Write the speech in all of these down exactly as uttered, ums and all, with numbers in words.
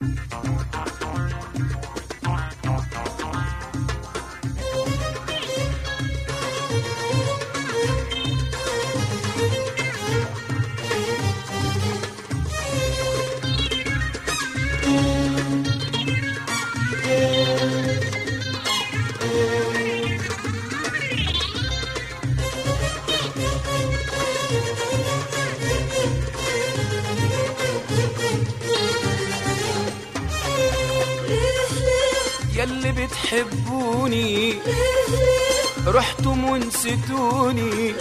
ياللي بتحبوني رحتم ونسيتوني،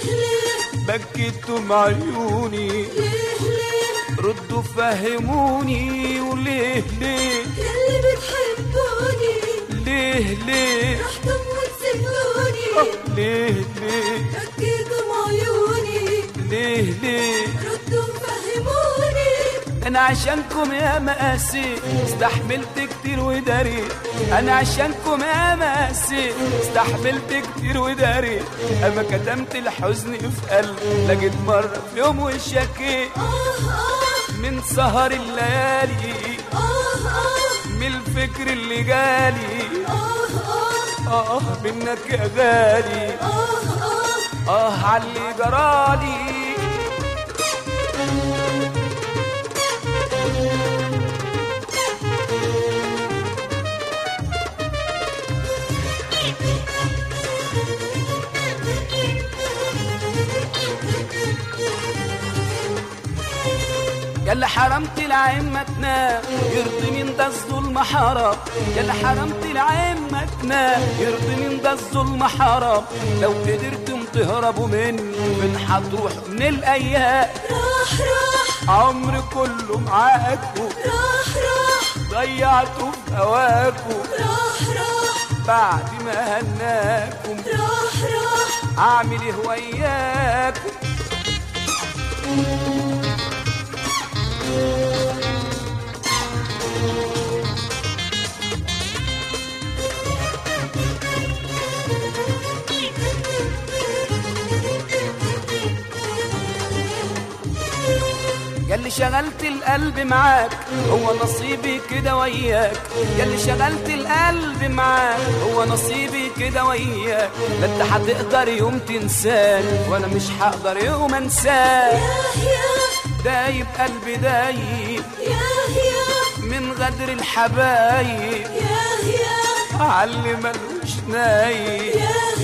بكيتم عيوني ردوا فهموني. وليه ليه ياللي بتحبوني ليه ليه رحتم ونسيتوني، ليه ليه بكيتم عيوني ليه ليه ردوا فهموني. انا عشانكم يا مقاسي استحملت كتير وداري، انا عشانكم يا مقاسي استحملت كتير وداري، اما كتمت الحزن في قلبي لقيت مرة في يوم وشكيت من سهر الليالي، من الفكر اللي جالي اه منك يا غالي، اه عاللي جرالي. ياللي حرمت العين ما تنام يرضي من ده الظلم حرام، ياللي حرمت العين ما تنام يرضي من ده الظلم حرام. لو قدرتم تهربوا مني من هتروح من الايام. راح راح عمري كله معاكوا، راح راح ضيعته في هواكوا، راح راح بعد ما هناكم راح راح اعمل ايه وياكم. ياللي شغلت القلب معاك هو نصيبي كده وياك، ياللي شغلت القلب معاك هو نصيبي كده وياك. لا انت هتقدر يوم تنساني وانا مش هقدر يوم انساك. دايب قلبي دايب من غدر الحبايب، علي ملوش نايب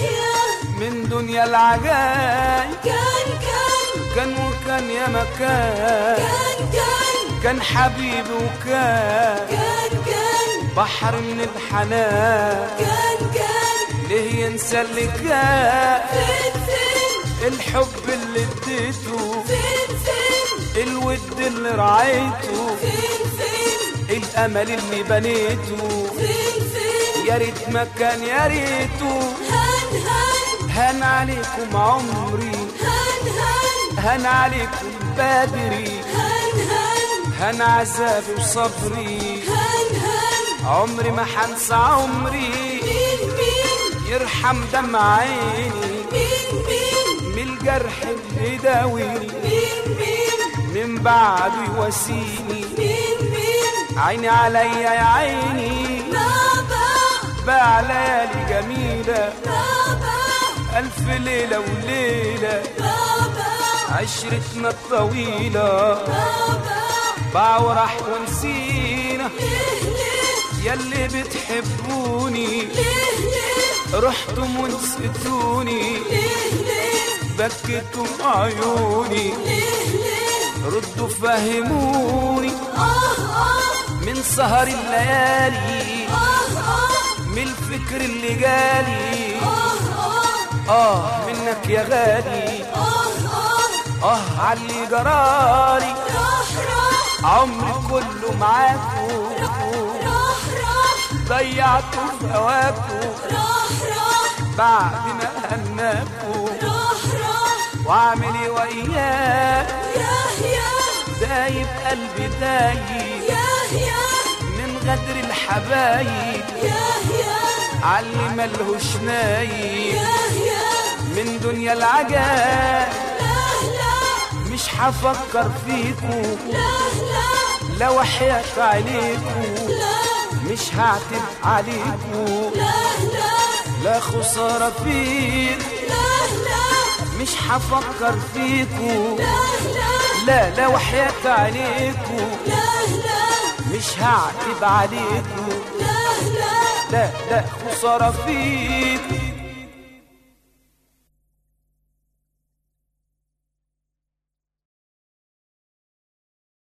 من دنيا العجايب. كان كان كان وكان يا مكان، كان كان كان حبيبي وكان كان كان بحر من الحنان. كان كان ليه ينسى اللي كان؟ فين فين الحب اللي اديته، فين فين الود اللي رعيته، فين فين الامل اللي بنيته. فين فين يا ريت ما كان يا ريته. هان هان هان عليكم عمري، هان هان هان عليكم بدري، هان هان هان عذابي وصبري. هان هان عمري ما حنسى عمري، مين مين يرحم دمع عيني مين مين من الجرح اللي داويني، مين مين من بعده يواسيني. مين مين عيني عليا يا عيني بابا باع ليالي جميلة، بابا ألف ليلة وليلة بابا عشرتنا الطويلة. بابا باع وراح ونسينا. ليه ليه ياللي بتحبوني ليه ليه رحتم ونسيتوني، ليه ليه بكيتم عيوني ليه ليه ردوا فهموني. آه آه من سهر الليالي آه آه من الفكر اللي جالي آه آه اه منك يا غالي، آه آه اه عاللي جرالي. راح راح عمري كله معاكو، راح راح ضيعته في هواكو، راح راح بعد ما هناكو راح راح واعمل ايه وياك. ياه ياه دايب قلبي دايب ياه ياه من غدر الحبايب، ياه ياه علي ملهوش نايب ياه ياه من دنيا العجاب. لا لا مش هفكر فيكو، لا لا لا وحياة عليكو لا مش هعتب عليكو لا لا لا خسارة فيك لا لا مش هفكر فيكو لا لا لا لا وحياة عليكو لا لا مش هعتب عليكو لا لا لا لا خسارة فيك